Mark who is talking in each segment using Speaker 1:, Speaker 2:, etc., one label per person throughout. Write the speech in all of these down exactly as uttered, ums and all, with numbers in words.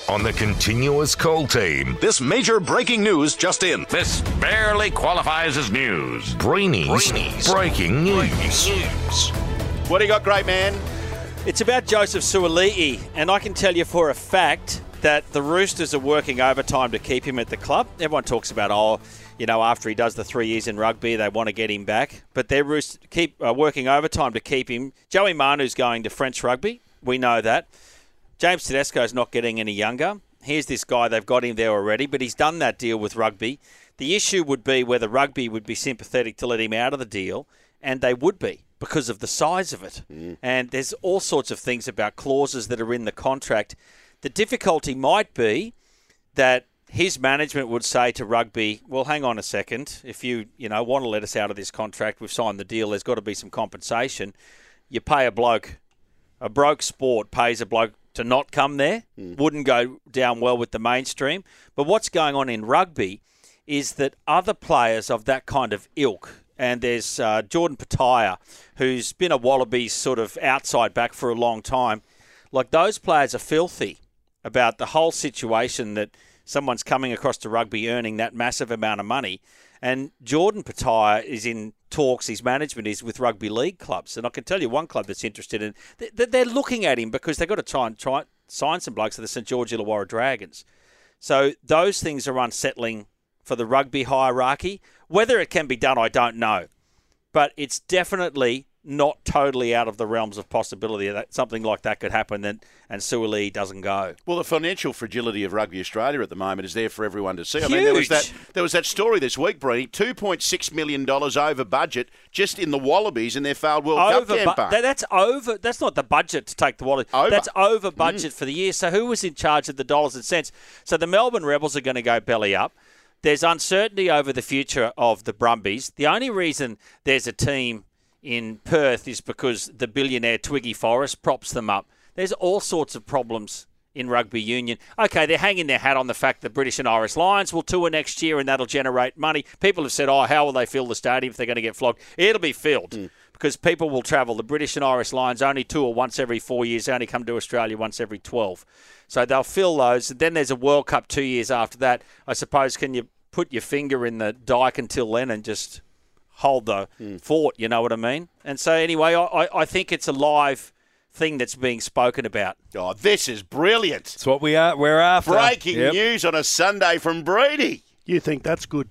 Speaker 1: on the Continuous Call team.
Speaker 2: This major breaking news just in.
Speaker 3: This barely qualifies as news.
Speaker 1: Brainy's,
Speaker 3: Brainy's
Speaker 1: breaking news.
Speaker 3: news.
Speaker 4: What do you got, great man?
Speaker 5: It's about Joseph Suaalii, and I can tell you for a fact that the Roosters are working overtime to keep him at the club. Everyone talks about, oh, you know, after he does the three years in rugby, they want to get him back. But they're Roosters keep uh, working overtime to keep him. Joey Manu's going to French rugby. We know that. James Tedesco's not getting any younger. Here's this guy, they've got him there already, but he's done that deal with rugby. The issue would be whether rugby would be sympathetic to let him out of the deal, and they would be because of the size of it. Mm. And there's all sorts of things about clauses that are in the contract. The difficulty might be that his management would say to rugby, well, hang on a second. If you, you know, want to let us out of this contract, we've signed the deal, there's got to be some compensation. You pay a bloke, a broke sport pays a bloke to not come there. Mm. Wouldn't go down well with the mainstream. But what's going on in rugby is that other players of that kind of ilk, and there's uh, Jordan Petaia, who's been a Wallabies sort of outside back for a long time, like those players are filthy about the whole situation that someone's coming across to rugby earning that massive amount of money. And Jordan Petaia is in talks, his management is with rugby league clubs. And I can tell you one club that's interested in, they're looking at him because they've got to try and try sign some blokes to the St George Illawarra Dragons. So those things are unsettling for the rugby hierarchy. Whether it can be done, I don't know. But it's definitely not totally out of the realms of possibility that something like that could happen and, and Suaalii doesn't go.
Speaker 4: Well, the financial fragility of Rugby Australia at the moment is there for everyone to see. Huge. I mean, there was that there was that story this week, Brady, two point six million dollars over budget just in the Wallabies in their failed World
Speaker 5: over
Speaker 4: Cup campaign.
Speaker 5: Bu- that's over. That's not the budget to take the Wallabies.
Speaker 4: Over.
Speaker 5: That's over budget mm. for the year. So who was in charge of the dollars and cents? So the Melbourne Rebels are going to go belly up. There's uncertainty over the future of the Brumbies. The only reason there's a team in Perth is because the billionaire Twiggy Forrest props them up. There's all sorts of problems in rugby union. Okay, they're hanging their hat on the fact that British and Irish Lions will tour next year and that'll generate money. People have said, oh, how will they fill the stadium if they're going to get flogged? It'll be filled mm. because people will travel. The British and Irish Lions only tour once every four years. They only come to Australia once every twelve. So they'll fill those. Then there's a World Cup two years after that. I suppose, can you put your finger in the dike until then and just hold the mm. fort, you know what I mean? And so anyway, I, I think it's a live thing that's being spoken about.
Speaker 4: Oh, this is brilliant.
Speaker 6: It's what we are, we're after.
Speaker 4: Breaking
Speaker 6: yep.
Speaker 4: news on a Sunday from Brady.
Speaker 7: You think that's good?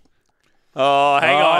Speaker 5: Oh, hang
Speaker 4: oh.
Speaker 5: on.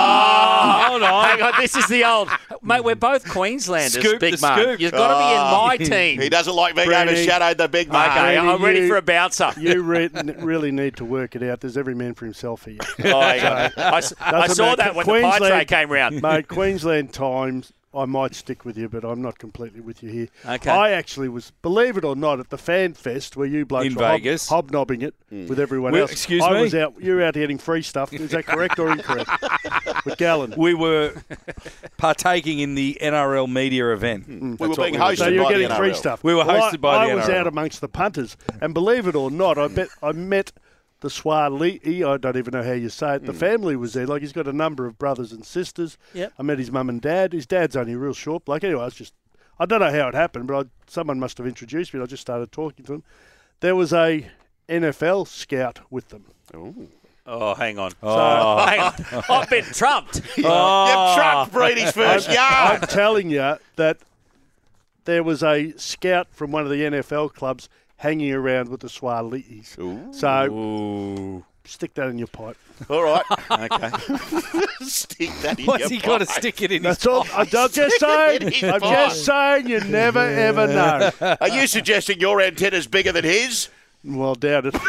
Speaker 5: Oh, hold on. Hang on. This is the old... Mate, we're both Queenslanders,
Speaker 6: Scoop
Speaker 5: Big
Speaker 6: the
Speaker 5: Man.
Speaker 6: scoop.
Speaker 5: You've got to be in my team.
Speaker 4: He doesn't like being
Speaker 7: Brady.
Speaker 4: overshadowed, the Big Man.
Speaker 5: Okay, I'm
Speaker 7: Brady,
Speaker 5: ready
Speaker 7: you-
Speaker 5: for a bouncer.
Speaker 7: You re- really need to work it out. There's every man for himself here.
Speaker 5: Oh, hang on. I, s- I saw
Speaker 7: matter.
Speaker 5: that when the pie tray came round.
Speaker 7: Mate, Queensland Times, I might stick with you, but I'm not completely with you here.
Speaker 5: Okay.
Speaker 7: I actually was, believe it or not, at the Fan Fest where you blokes
Speaker 6: In
Speaker 7: were hob-
Speaker 6: Vegas.
Speaker 7: hobnobbing it mm. with everyone
Speaker 6: Well,
Speaker 7: else.
Speaker 6: excuse
Speaker 7: I
Speaker 6: me?
Speaker 7: was out, you were out getting free stuff. Is that correct or incorrect? With Gallen.
Speaker 6: We were partaking in the N R L media event.
Speaker 4: Mm. We
Speaker 6: That's
Speaker 4: were being
Speaker 6: what
Speaker 4: hosted
Speaker 7: So you're
Speaker 4: by
Speaker 7: getting
Speaker 4: the
Speaker 7: free
Speaker 4: N R L.
Speaker 7: stuff.
Speaker 6: We were
Speaker 7: Well,
Speaker 6: hosted
Speaker 7: I,
Speaker 6: by the
Speaker 7: I
Speaker 6: N R L.
Speaker 7: was out amongst the punters, and believe it or not, I bet I met the Suaalii. I don't even know how you say it. The mm. family was there. Like, he's got a number of brothers and sisters.
Speaker 5: Yep.
Speaker 7: I met his mum and dad. His dad's only a real short bloke. Anyway, I was just, I don't know how it happened, but I, someone must have introduced me. And I just started talking to him. There was a N F L scout with them.
Speaker 4: Ooh.
Speaker 5: Oh, hang on.
Speaker 7: So,
Speaker 5: Oh, hang on. I've been trumped.
Speaker 4: Oh. You've trumped Brady's first
Speaker 7: I'm
Speaker 4: yard.
Speaker 7: telling you that there was a scout from one of the N F L clubs hanging around with the Suaaliis.
Speaker 4: Ooh.
Speaker 7: So
Speaker 6: Ooh.
Speaker 7: stick that in your pipe.
Speaker 4: All right.
Speaker 5: Okay.
Speaker 4: Stick that in
Speaker 6: What's
Speaker 4: your
Speaker 6: he got to
Speaker 4: pipe.
Speaker 6: stick it in
Speaker 7: That's
Speaker 6: his
Speaker 7: all. I'm just saying.
Speaker 4: It is
Speaker 7: I'm
Speaker 4: fine.
Speaker 7: just saying. You never ever know.
Speaker 4: Are you suggesting your antenna's bigger than his?
Speaker 7: Well, doubt it.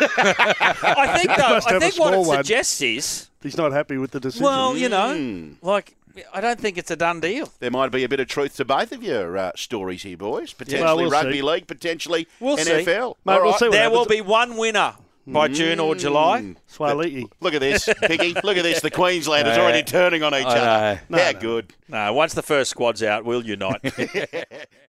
Speaker 5: I think, though,
Speaker 7: must
Speaker 5: I
Speaker 7: have a
Speaker 5: think what it
Speaker 7: small one.
Speaker 5: suggests is,
Speaker 7: He's not happy with the decision.
Speaker 5: well, you know,
Speaker 4: Mm.
Speaker 5: like, I don't think it's a done deal.
Speaker 4: There might be a bit of truth to both of your uh, stories here, boys. Potentially
Speaker 7: Well, we'll
Speaker 4: rugby
Speaker 7: see.
Speaker 4: league, potentially
Speaker 5: We'll
Speaker 4: N
Speaker 5: see.
Speaker 4: F L.
Speaker 7: Mate,
Speaker 4: All
Speaker 7: we'll
Speaker 4: right.
Speaker 7: see what
Speaker 5: There will
Speaker 7: happens.
Speaker 5: be one winner by June or July.
Speaker 7: Suaalii.
Speaker 4: Look at this, Piggy. Look at this. The Queenslanders
Speaker 6: No.
Speaker 4: already turning on each
Speaker 6: I
Speaker 4: other.
Speaker 6: know.
Speaker 4: How
Speaker 7: No, no.
Speaker 4: good.
Speaker 5: No, once the first squad's out, will unite.